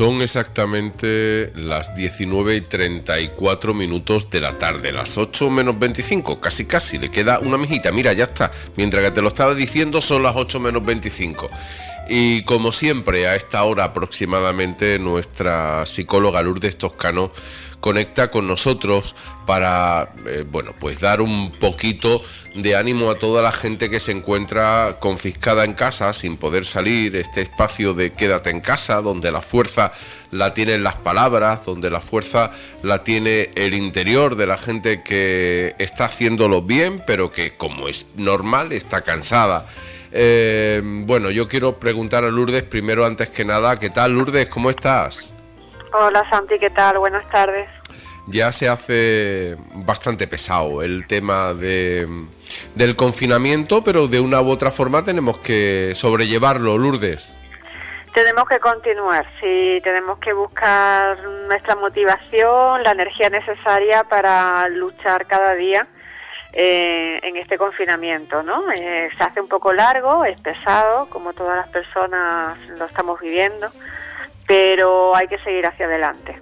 Son exactamente las 19:34 de la tarde, las 8 menos 25, casi, le queda una mijita. Mira, ya está, mientras que te lo estaba diciendo son las 8 menos 25. Y como siempre, a esta hora aproximadamente, nuestra psicóloga Lourdes Toscano conecta con nosotros para, pues dar un poquito de ánimo a toda la gente que se encuentra confiscada en casa, sin poder salir, este espacio de quédate en casa, donde la fuerza la tienen las palabras, donde la fuerza la tiene el interior de la gente que está haciéndolo bien, pero que, como es normal, está cansada. Yo quiero preguntar a Lourdes primero, antes que nada, ¿qué tal, Lourdes? ¿Cómo estás? Hola, Santi, ¿qué tal? Buenas tardes. Ya se hace bastante pesado el tema del confinamiento, pero de una u otra forma tenemos que sobrellevarlo, Lourdes. Tenemos que continuar, sí, tenemos que buscar nuestra motivación, la energía necesaria para luchar cada día en este confinamiento, ¿no? Se hace un poco largo, es pesado, como todas las personas lo estamos viviendo, pero hay que seguir hacia adelante.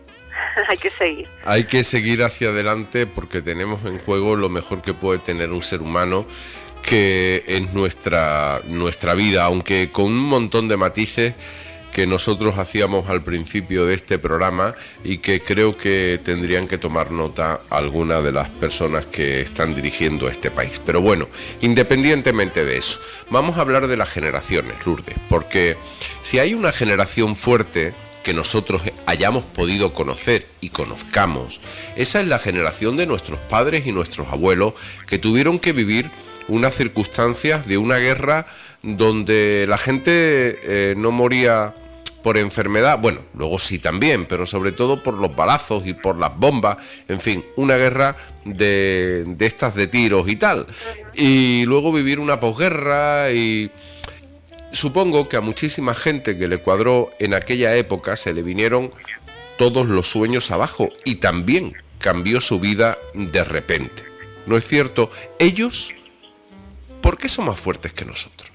Hay que seguir hacia adelante porque tenemos en juego lo mejor que puede tener un ser humano, que es nuestra vida, aunque con un montón de matices que nosotros hacíamos al principio de este programa y que creo que tendrían que tomar nota algunas de las personas que están dirigiendo este país. Pero bueno, independientemente de eso, vamos a hablar de las generaciones, Lourdes, porque si hay una generación fuerte que nosotros hayamos podido conocer y conozcamos, esa es la generación de nuestros padres y nuestros abuelos, que tuvieron que vivir unas circunstancias de una guerra donde la gente no moría por enfermedad, bueno, luego sí también, pero sobre todo por los balazos y por las bombas, en fin, una guerra de estas de tiros y tal, y luego vivir una posguerra. Y supongo que a muchísima gente que le cuadró en aquella época se le vinieron todos los sueños abajo y también cambió su vida de repente. ¿No es cierto? Ellos, ¿por qué son más fuertes que nosotros?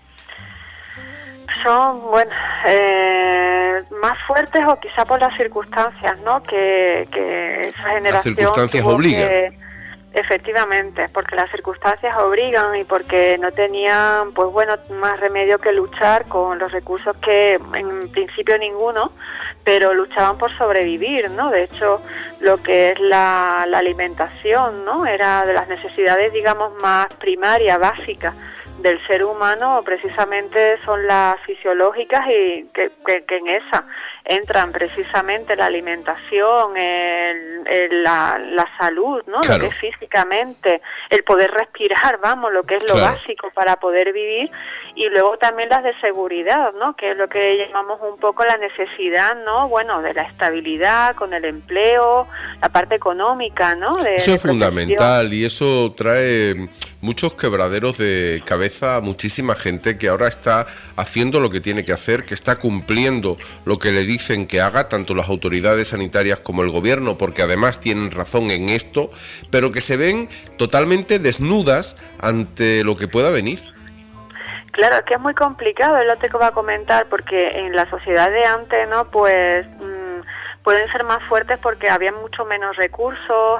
Son, más fuertes, o quizá por las circunstancias, ¿no? Que esa generación... Las circunstancias obligan. Efectivamente, porque las circunstancias obligan y porque no tenían, más remedio que luchar con los recursos que en principio ninguno, pero luchaban por sobrevivir, ¿no? De hecho, lo que es la alimentación, ¿no? Era de las necesidades, digamos, más primarias, básicas del ser humano, precisamente son las fisiológicas, y que en esa entran precisamente la alimentación, la salud, ¿no? Claro. Lo que es físicamente, el poder respirar, lo que es lo Claro. básico para poder vivir, y luego también las de seguridad, ¿no? Que es lo que llamamos un poco la necesidad, ¿no? De la estabilidad con el empleo, la parte económica, ¿no? Eso es fundamental, y eso trae muchos quebraderos de cabeza a muchísima gente que ahora está haciendo lo que tiene que hacer, que está cumpliendo lo que le dicen que haga, tanto las autoridades sanitarias como el gobierno, porque además tienen razón en esto, pero que se ven totalmente desnudas ante lo que pueda venir. Claro, es que es muy complicado, es lo que va a comentar, porque en la sociedad de antes, ¿no? Pueden ser más fuertes porque había mucho menos recursos,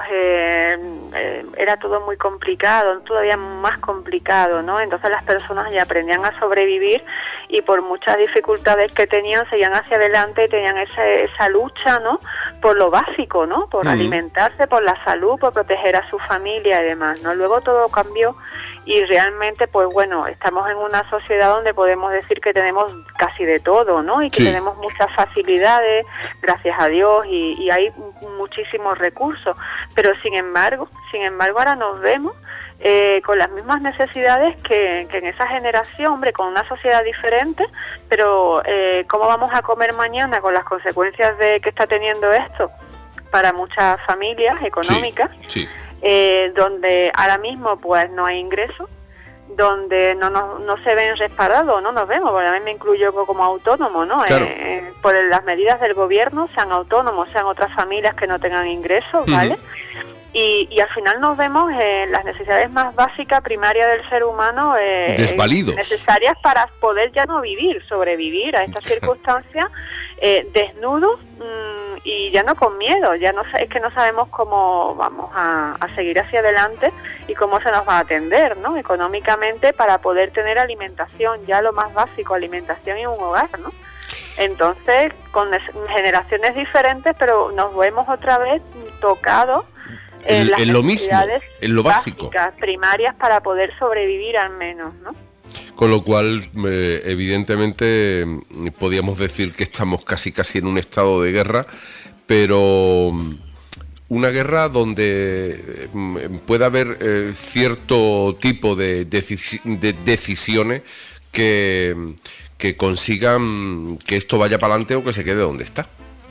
era todo muy complicado, todavía más complicado, ¿no? Entonces las personas ya aprendían a sobrevivir, y por muchas dificultades que tenían, seguían hacia adelante y tenían esa lucha, ¿no? Por lo básico, ¿no? Por alimentarse, por la salud, por proteger a su familia y demás, ¿no? Luego todo cambió. Y realmente, estamos en una sociedad donde podemos decir que tenemos casi de todo, ¿no? Y que sí, tenemos muchas facilidades, gracias a Dios, y hay muchísimos recursos. Pero sin embargo, ahora nos vemos con las mismas necesidades que en esa generación, con una sociedad diferente, pero ¿cómo vamos a comer mañana con las consecuencias de que está teniendo esto para muchas familias económicas? Sí. Donde ahora mismo no hay ingresos, donde no se ven respaldados, no nos vemos, porque a mí me incluyo como autónomo, ¿no? Claro. Por las medidas del gobierno, sean autónomos, sean otras familias que no tengan ingresos, ¿vale? Y al final nos vemos en las necesidades más básicas, primarias del ser humano, desvalidos, necesarias para poder ya no vivir, sobrevivir a estas circunstancias, desnudos y ya no con miedo, ya no es que no sabemos cómo vamos a seguir hacia adelante y cómo se nos va a atender, ¿no? Económicamente para poder tener alimentación, ya lo más básico, alimentación y un hogar, ¿no? Entonces, con generaciones diferentes, pero nos vemos otra vez tocados en las lo mismo, en lo básico, básicas, primarias, para poder sobrevivir al menos, ¿no? Con lo cual, evidentemente, podríamos decir que estamos casi en un estado de guerra, pero una guerra donde puede haber cierto tipo de decisiones que consigan que esto vaya para adelante o que se quede donde está.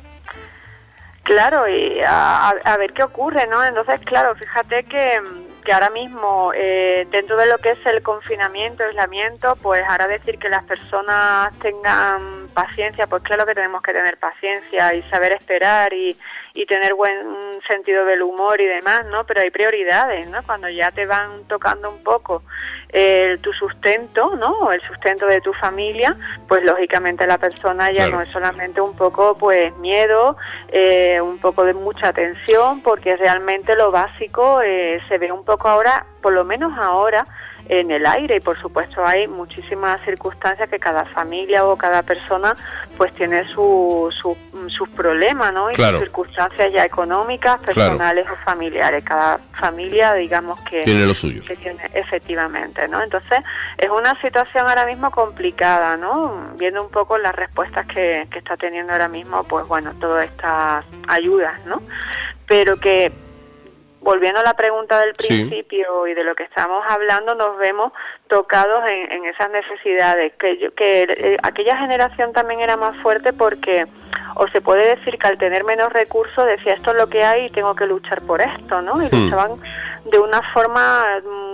Claro, y a ver qué ocurre, ¿no? Entonces, claro, fíjate que ahora mismo, dentro de lo que es el confinamiento, aislamiento, pues ahora decir que las personas tengan paciencia, pues claro que tenemos que tener paciencia y saber esperar y tener buen sentido del humor y demás, ¿no? Pero hay prioridades, ¿no? Cuando ya te van tocando un poco tu sustento, ¿no? O el sustento de tu familia, pues lógicamente la persona ya no es solamente un poco, pues, miedo, un poco de mucha tensión, porque realmente lo básico se ve un poco ahora, por lo menos ahora, en el aire, y por supuesto hay muchísimas circunstancias que cada familia o cada persona pues tiene sus problemas, ¿no? Y sus circunstancias ya económicas, personales o familiares. Cada familia, digamos que tiene lo suyo. Que tiene, efectivamente, ¿no? Entonces es una situación ahora mismo complicada, ¿no? Viendo un poco las respuestas que está teniendo ahora mismo, pues bueno, todas estas ayudas, ¿no? Pero que, volviendo a la pregunta del principio y de lo que estamos hablando, nos vemos tocados en esas necesidades, que aquella generación también era más fuerte porque, o se puede decir que al tener menos recursos decía, esto es lo que hay y tengo que luchar por esto, ¿no? Y luchaban de una forma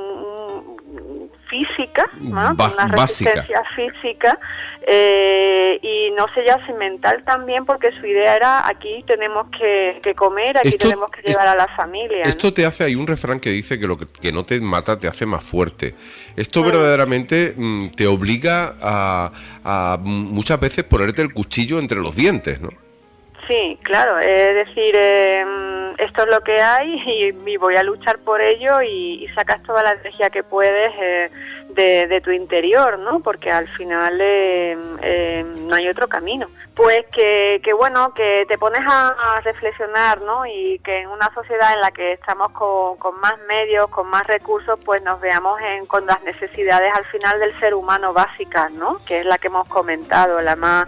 física, ¿no? Con una resistencia física, y no sé ya si mental también, porque su idea era, aquí tenemos que comer, aquí tenemos que llevar a la familia, ¿no? Esto te hace, hay un refrán que dice que lo que no te mata te hace más fuerte. Esto verdaderamente te obliga a muchas veces ponerte el cuchillo entre los dientes, ¿no? Sí, claro, es decir, esto es lo que hay y voy a luchar por ello y sacas toda la energía que puedes de tu interior, ¿no? Porque al final no hay otro camino. Pues que bueno, que te pones a reflexionar, ¿no? Y que en una sociedad en la que estamos con más medios, con más recursos, pues nos veamos con las necesidades al final del ser humano básicas, ¿no? Que es la que hemos comentado, la más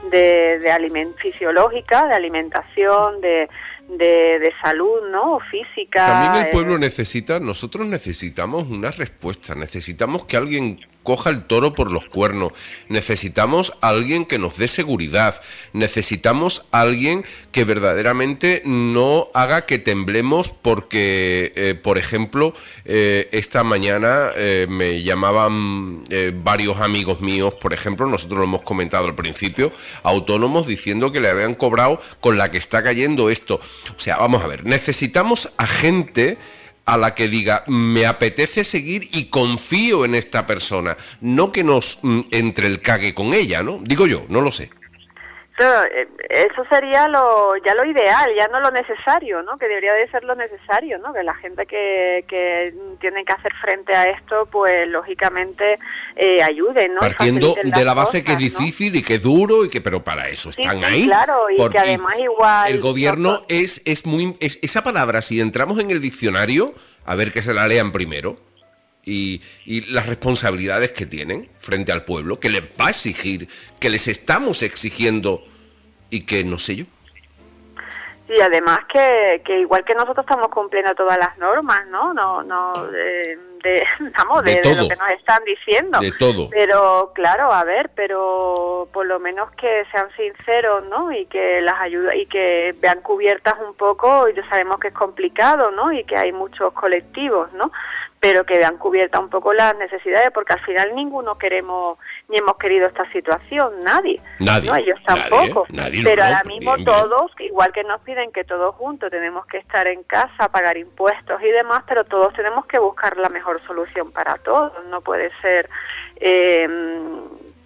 fisiológica, de alimentación, de salud, ¿no? Física. También el pueblo nosotros necesitamos una respuesta, necesitamos que alguien coja el toro por los cuernos, necesitamos a alguien que nos dé seguridad, necesitamos a alguien que verdaderamente no haga que temblemos porque, por ejemplo, esta mañana me llamaban varios amigos míos, por ejemplo, nosotros lo hemos comentado al principio, autónomos diciendo que le habían cobrado con la que está cayendo esto. O sea, vamos a ver, necesitamos a gente a la que diga, me apetece seguir y confío en esta persona, no que nos entre el cague con ella, ¿no? Digo yo, no lo sé. Eso sería lo ideal, ya no lo necesario, ¿no? Que debería de ser lo necesario, ¿no? Que la gente que tiene que hacer frente a esto, pues lógicamente ayude, ¿no? Partiendo de la base, que es difícil, ¿no? Y que es duro, pero para eso están ahí. Claro, y que además igual el gobierno es muy esa palabra, si entramos en el diccionario, a ver que se la lean primero. Y las responsabilidades que tienen frente al pueblo, que les va a exigir, que les estamos exigiendo y que no sé yo. Y además que igual que nosotros estamos cumpliendo todas las normas, ¿no? De lo que nos están diciendo. De todo. Pero claro, a ver, pero por lo menos que sean sinceros, ¿no? Y que las ayudas y que vean cubiertas un poco, y ya sabemos que es complicado, ¿no? Y que hay muchos colectivos, ¿no? Pero que vean cubiertas un poco las necesidades, porque al final ninguno queremos ni hemos querido esta situación, nadie. ¿No? Ellos tampoco. Pero ahora mismo todos, igual que nos piden que todos juntos tenemos que estar en casa, pagar impuestos y demás, pero todos tenemos que buscar la mejor solución para todos. No puede ser que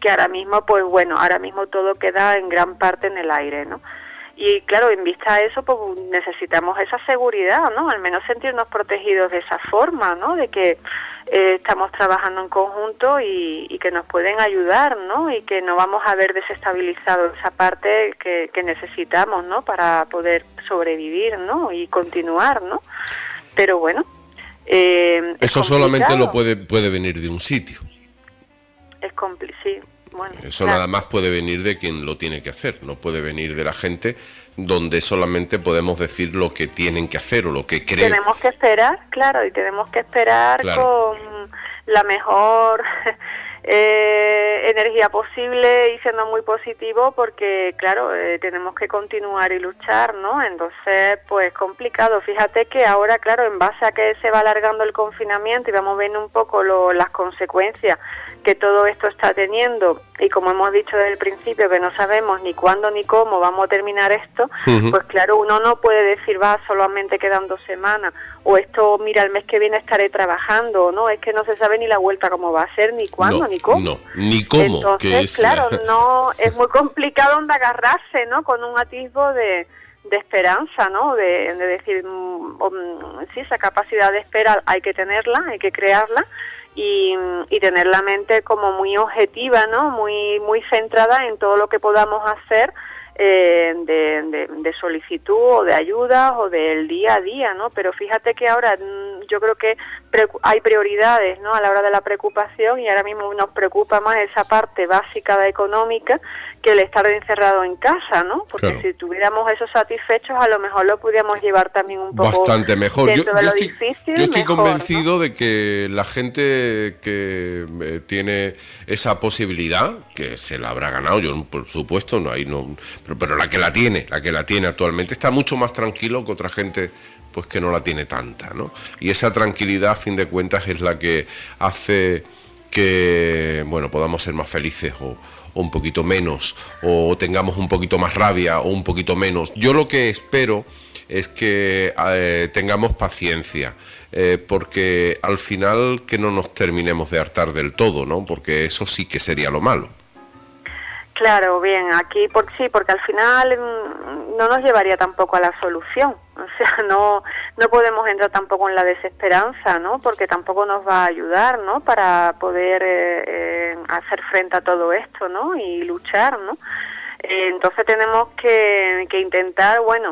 que ahora mismo, pues bueno, ahora mismo todo queda en gran parte en el aire, ¿no? Y claro, en vista a eso, pues necesitamos esa seguridad, ¿no? Al menos sentirnos protegidos de esa forma, ¿no? De que estamos trabajando en conjunto y que nos pueden ayudar, ¿no? Y que no vamos a ver desestabilizado esa parte que necesitamos, ¿no? Para poder sobrevivir, ¿no? Y continuar, ¿no? Pero bueno, eso solamente lo puede venir de un sitio. Sí. Bueno, eso nada más puede venir de quien lo tiene que hacer, no puede venir de la gente, donde solamente podemos decir lo que tienen que hacer o lo que creen. Tenemos que esperar, claro, y tenemos que esperar con la mejor energía posible y siendo muy positivo, porque claro, tenemos que continuar y luchar, ¿no? Entonces, pues complicado. Fíjate que ahora, claro, en base a que se va alargando el confinamiento y vamos viendo un poco las consecuencias que todo esto está teniendo, y como hemos dicho desde el principio que no sabemos ni cuándo ni cómo vamos a terminar esto, pues claro, uno no puede decir, va, solamente quedan 2 semanas, o esto, mira, el mes que viene estaré trabajando, o no, es que no se sabe ni la vuelta cómo va a ser, ni cuándo, ni cómo. No, ni cómo. Entonces, claro, no, es muy complicado donde agarrarse, ¿no? Con un atisbo de esperanza, ¿no? De decir, sí, esa capacidad de espera hay que tenerla, hay que crearla, y tener la mente como muy objetiva, ¿no? Muy centrada en todo lo que podamos hacer de solicitud o de ayuda o del día a día, ¿no? Pero fíjate que ahora yo creo que hay prioridades, ¿no? A la hora de la preocupación, y ahora mismo nos preocupa más esa parte básica de económica que el estar encerrado en casa, ¿no? Porque claro, si tuviéramos eso satisfechos, a lo mejor lo pudiéramos llevar también un poco bastante mejor. Yo estoy mejor, convencido, ¿no?, de que la gente que tiene esa posibilidad, que se la habrá ganado, yo por supuesto, pero la que la tiene actualmente, está mucho más tranquilo que otra gente pues que no la tiene tanta, ¿no? Y esa tranquilidad, a fin de cuentas, es la que hace que, bueno, podamos ser más felices o un poquito menos, o tengamos un poquito más rabia o un poquito menos. Yo lo que espero es que tengamos paciencia, porque al final que no nos terminemos de hartar del todo, ¿no? Porque eso sí que sería lo malo. Claro, bien, aquí porque al final no nos llevaría tampoco a la solución. O sea, no podemos entrar tampoco en la desesperanza, ¿no? Porque tampoco nos va a ayudar, ¿no? Para poder hacer frente a todo esto, ¿no? Y luchar, ¿no? Entonces tenemos que intentar, bueno,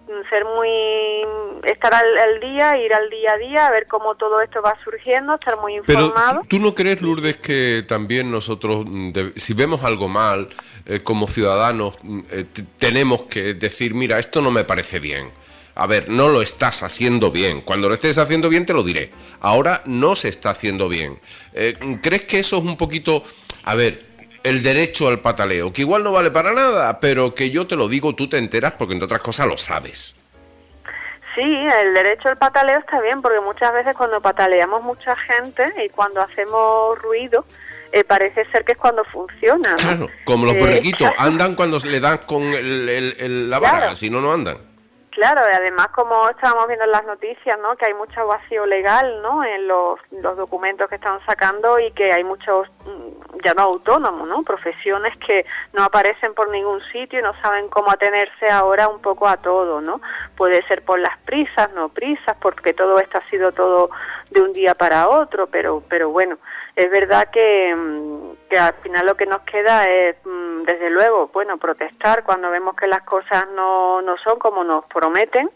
estar al día, ir al día a día, a ver cómo todo esto va surgiendo, estar muy informados. Pero ¿tú no crees, Lourdes, que también nosotros, si vemos algo mal, como ciudadanos, tenemos que decir, mira, esto no me parece bien? A ver, no lo estás haciendo bien. Cuando lo estés haciendo bien te lo diré. Ahora no se está haciendo bien. ¿Crees que eso es un poquito, a ver, el derecho al pataleo, que igual no vale para nada, pero que yo te lo digo, tú te enteras porque entre otras cosas lo sabes? Sí, el derecho al pataleo está bien, porque muchas veces cuando pataleamos mucha gente y cuando hacemos ruido, parece ser que es cuando funciona, ¿no? Claro, como los borriquitos, andan cuando le dan con la vara, claro, si no, no andan. Claro, y además, como estábamos viendo en las noticias, ¿no?, que hay mucho vacío legal, ¿no?, en los documentos que están sacando, y que hay muchos, ya no autónomos, ¿no?, profesiones que no aparecen por ningún sitio y no saben cómo atenerse ahora un poco a todo, ¿no? Puede ser por las prisas, no prisas, porque todo esto ha sido todo de un día para otro, pero bueno, es verdad que al final lo que nos queda es, desde luego, bueno, protestar cuando vemos que las cosas no son como nos prometen,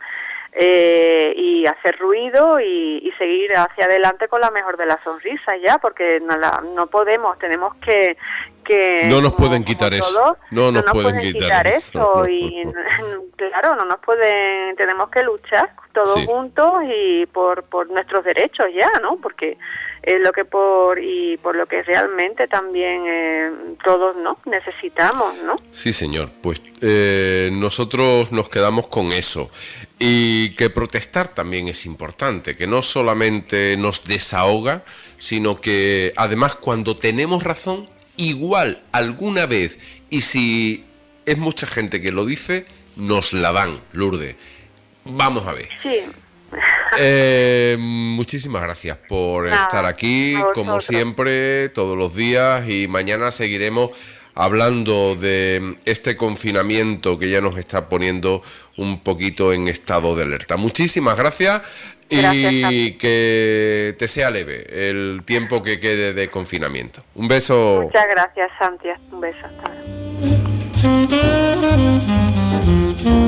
y hacer ruido y seguir hacia adelante con la mejor de las sonrisas ya, porque no podemos, tenemos que no nos pueden quitar eso. No nos pueden quitar eso. Y claro, tenemos que luchar todos juntos y por nuestros derechos ya, ¿no? Porque es por lo que realmente también todos, ¿no?, necesitamos, ¿no? Sí, señor. Pues nosotros nos quedamos con eso. Y que protestar también es importante, que no solamente nos desahoga, sino que además cuando tenemos razón, igual alguna vez, y si es mucha gente que lo dice, nos la dan, Lourdes. Vamos a ver. Sí. Muchísimas gracias por Nada, estar aquí, a como vosotros. siempre, todos los días, y mañana seguiremos hablando de este confinamiento que ya nos está poniendo un poquito en estado de alerta. Muchísimas gracias y Gracias, Santi. que te sea leve el tiempo que quede de confinamiento. Un beso. Muchas gracias, Santi. Un beso. Hasta ahora.